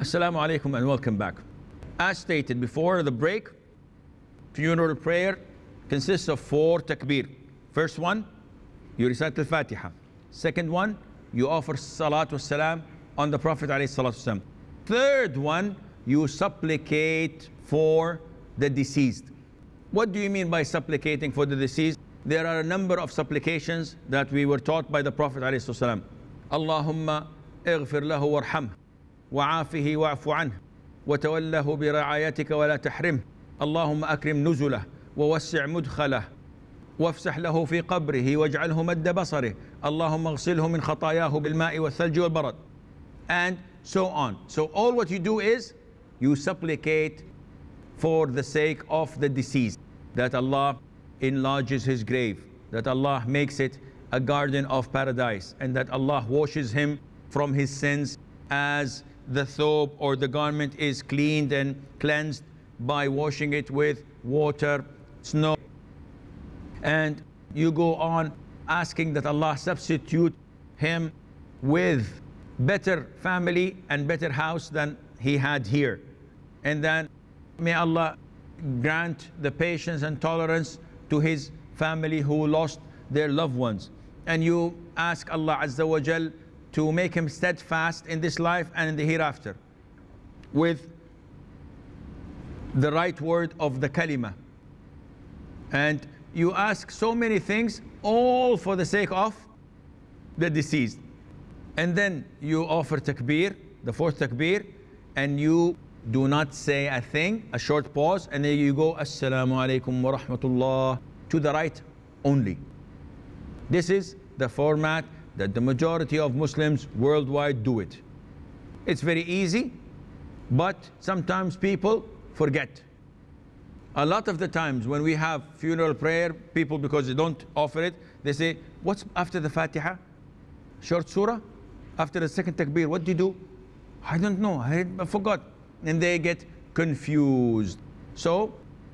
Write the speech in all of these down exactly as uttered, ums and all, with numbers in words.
Assalamu alaikum and welcome back. As stated before the break, funeral prayer consists of four takbir. First one, you recite al-Fatiha. Second one, you offer salatu salam on the Prophet alayhi salatu salam. Third one, you supplicate for the deceased. What do you mean by supplicating for the deceased? There are a number of supplications that we were taught by the Prophet alayhi salatu salam. Allahumma اغفر له وارحمه وعافه واعف عنه وتوله برعايتك ولا تحرمه اللهم أكرم نزله ووسع مدخله وافسح له في قبره واجعله مد بصره اللهم اغسله من خطاياه بالماء والثلج والبرد, and so on. So all what you do is you supplicate for the sake of the deceased, that Allah enlarges his grave, that Allah makes it a garden of paradise, and that Allah washes him from his sins as the thobe or the garment is cleaned and cleansed by washing it with water, snow. And you go on asking that Allah substitute him with better family and better house than he had here. And then may Allah grant the patience and tolerance to his family who lost their loved ones. And you ask Allah Azza wa Jal to make him steadfast in this life and in the hereafter with the right word of the kalima. And you ask so many things, all for the sake of the deceased. And then you offer takbir, the fourth takbir, and you do not say a thing, a short pause, and then you go Assalamu alaikum wa rahmatullah to the right only. This is the format that the majority of Muslims worldwide do it. It's very easy, but sometimes people forget. A lot of the times when we have funeral prayer, people, because they don't offer it, they say, what's after the Fatiha? Short surah? After the second takbir, what do you do? I don't know, I forgot. And they get confused. So,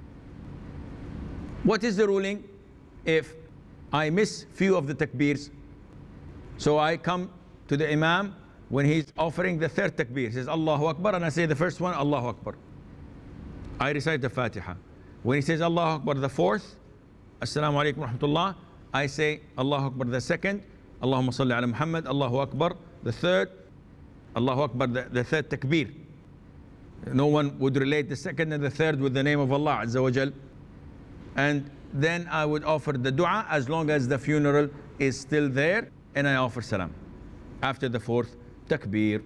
what is the ruling if I miss few of the takbirs? So I come to the Imam when he's offering the third takbir. He says Allahu Akbar, and I say the first one, Allahu Akbar. I recite the Fatiha. When he says Allahu Akbar the fourth, Assalamu alaikum wa rahmatullah, I say Allahu Akbar the second, Allahumma salli ala Muhammad, Allahu Akbar the third, Allahu Akbar the, the third takbir. No one would relate the second and the third with the name of Allah Azza wa Jal. And then I would offer the dua as long as the funeral is still there, and I offer salam after the fourth takbir.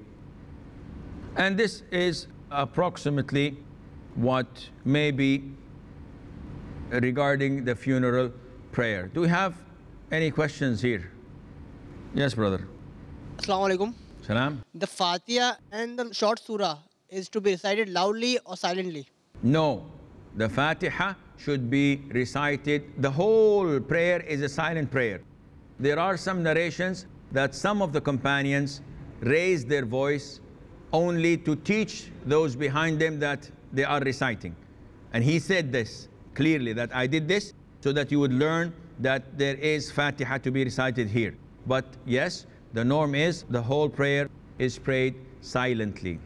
And this is approximately what may be regarding the funeral prayer. Do we have any questions here? Yes, brother. Assalamu alaikum. Salam. The Fatiha and the short surah is to be recited loudly or silently? No, the Fatiha should be recited. The whole prayer is a silent prayer. There are some narrations that some of the companions raised their voice only to teach those behind them that they are reciting. And he said this clearly, that I did this so that you would learn that there is Fatiha to be recited here. But yes, the norm is the whole prayer is prayed silently.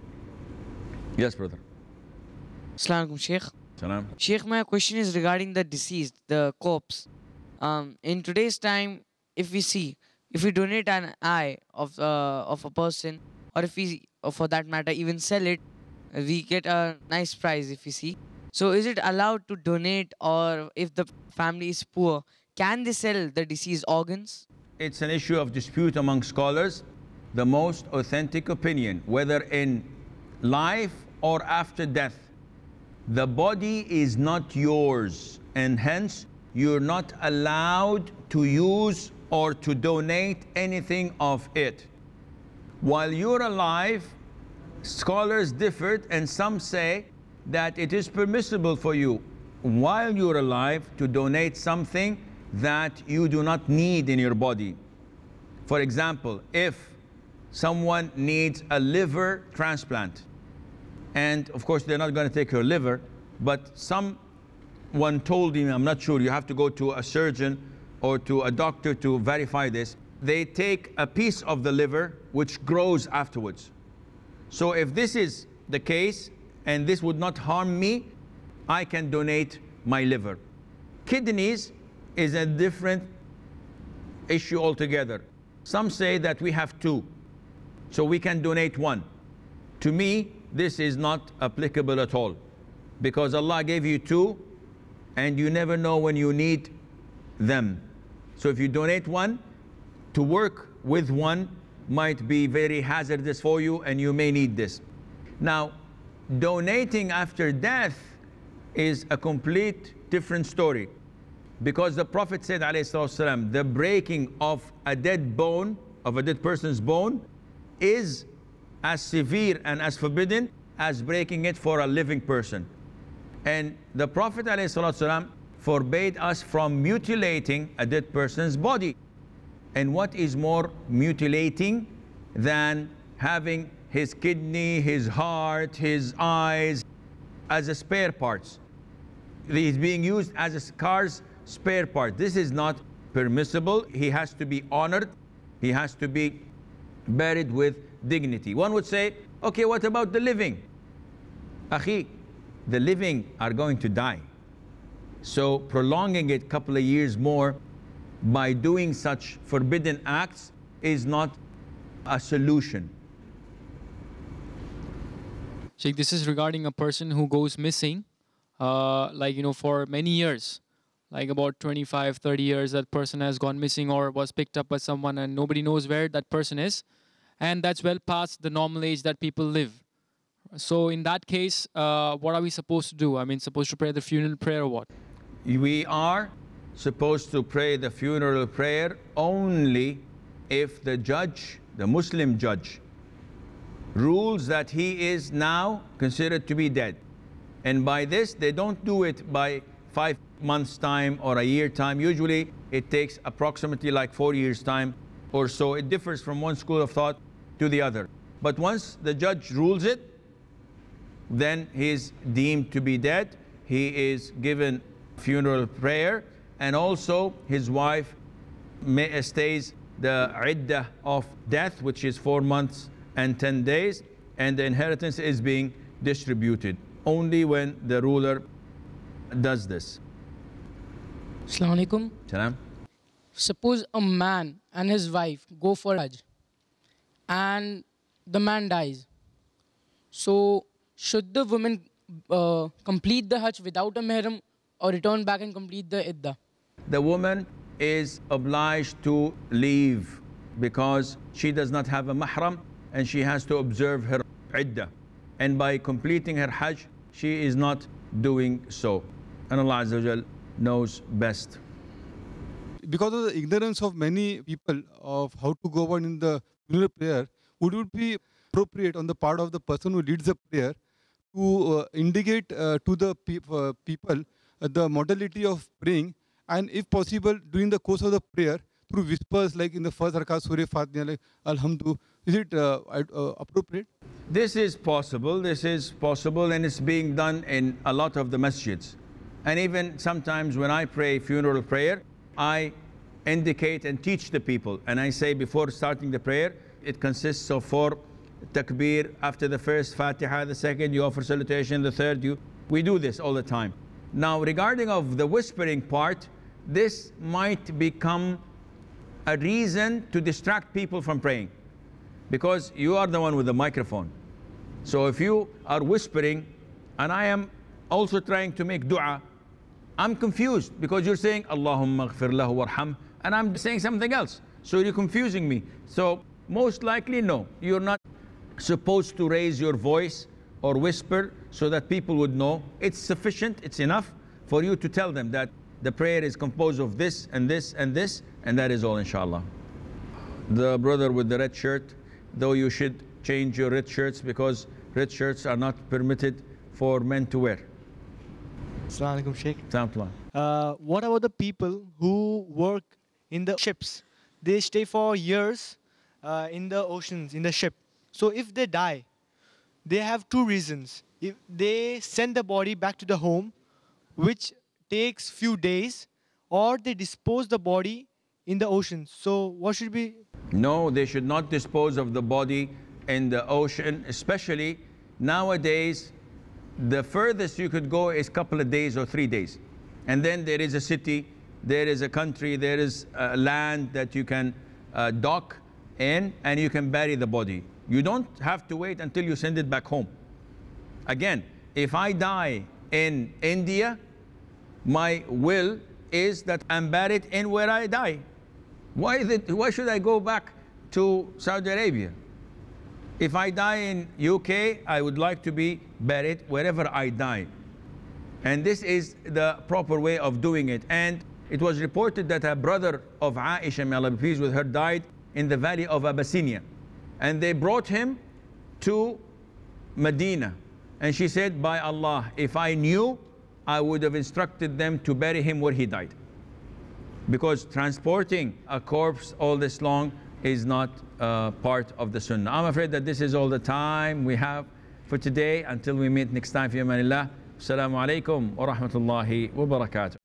Yes, brother. Assalamu alaikum, Sheikh. Salam. Sheikh, my question is regarding the deceased, the corpse. Um, in today's time, if we see, if we donate an eye of uh, of a person, or if we, or for that matter, even sell it, we get a nice price if we see. So is it allowed to donate, or if the family is poor, can they sell the deceased organs? It's an issue of dispute among scholars. The most authentic opinion, whether in life or after death, the body is not yours, and hence you're not allowed to use or to donate anything of it. While you're alive, scholars differed, and some say that it is permissible for you, while you're alive, to donate something that you do not need in your body. For example, if someone needs a liver transplant, and of course they're not going to take your liver, but someone told him, I'm not sure, you have to go to a surgeon or to a doctor to verify this. They take a piece of the liver which grows afterwards. So if this is the case and this would not harm me, I can donate my liver. Kidneys is a different issue altogether. Some say that we have two, so we can donate one. To me, this is not applicable at all, because Allah gave you two and you never know when you need them. So if you donate one, to work with one might be very hazardous for you and you may need this. Now, donating after death is a complete different story, because the Prophet said, alayhi salatu wasalam, the breaking of a dead bone, of a dead person's bone, is as severe and as forbidden as breaking it for a living person. And the Prophet ﷺ forbade us from mutilating a dead person's body. And what is more mutilating than having his kidney, his heart, his eyes as a spare parts? He's being used as a car's spare part. This is not permissible. He has to be honored. He has to be buried with dignity. One would say, okay, what about the living? Akhi, the living are going to die. So prolonging it a couple of years more by doing such forbidden acts is not a solution. Sheikh, this is regarding a person who goes missing, uh, like, you know, for many years, like about twenty-five, thirty years, that person has gone missing or was picked up by someone and nobody knows where that person is. And that's well past the normal age that people live. So in that case, uh, what are we supposed to do? I mean, supposed to pray the funeral prayer or what? We are supposed to pray the funeral prayer only if the judge, the Muslim judge, rules that he is now considered to be dead. And by this, they don't do it by five months time or a year time. Usually it takes approximately like four years time or so. It differs from one school of thought to the other. But once the judge rules it, then he is deemed to be dead. He is given funeral prayer, and also his wife may, stays the iddah of death, which is four months and ten days, and the inheritance is being distributed only when the ruler does this. Assalamu alaikum. Salam. Suppose a man and his wife go for Hajj and the man dies. So should the woman uh, complete the Hajj without a mahram or return back and complete the iddah? The woman is obliged to leave because she does not have a mahram and she has to observe her iddah. And by completing her Hajj, she is not doing so. And Allah Azza wa Jal knows best. Because of the ignorance of many people of how to go about in the funeral prayer, would it be appropriate on the part of the person who leads the prayer to uh, indicate uh, to the pe uh, people uh, the modality of praying, and if possible during the course of the prayer through whispers, like in the first rakat Surah Fatiha, like Alhamdulillah, is it uh, uh, appropriate? This is possible, this is possible, and it's being done in a lot of the masjids. And even sometimes when I pray funeral prayer, I indicate and teach the people, and I say before starting the prayer, it consists of four takbir. After the first Fatiha, the second you offer salutation, the third you, we do this all the time. Now regarding of the whispering part, this might become a reason to distract people from praying, because you are the one with the microphone. So if you are whispering and I am also trying to make dua, I'm confused because you're saying Allahumma ghfir lahu warham and I'm saying something else. So you're confusing me. So most likely no, you're not supposed to raise your voice or whisper so that people would know. It's sufficient, it's enough for you to tell them that the prayer is composed of this and this and this, and that is all, inshallah. The brother with the red shirt, though you should change your red shirts because red shirts are not permitted for men to wear. Assalamu alaikum, Sheikh. Assalamu Uh, what about the people who work in the ships? They stay for years uh, in the oceans, in the ship. So if they die, they have two reasons. If they send the body back to the home, which takes few days, or they dispose the body in the ocean. So what should be? No, they should not dispose of the body in the ocean, especially nowadays, the furthest you could go is a couple of days or three days. And then there is a city, there is a country, there is a land that you can uh, dock in and you can bury the body. You don't have to wait until you send it back home. Again, if I die in India, my will is that I'm buried in where I die. Why, is it, why should I go back to Saudi Arabia? If I die in U K, I would like to be buried wherever I die. And this is the proper way of doing it. And it was reported that a brother of Aisha, may Allah be pleased with her, died in the valley of Abyssinia. And they brought him to Medina. And she said, by Allah, if I knew, I would have instructed them to bury him where he died. Because transporting a corpse all this long is not uh, part of the sunnah. I'm afraid that this is all the time we have for today. Until we meet next time, fi amanillah. Assalamu alaikum wa rahmatullahi wa barakatuh.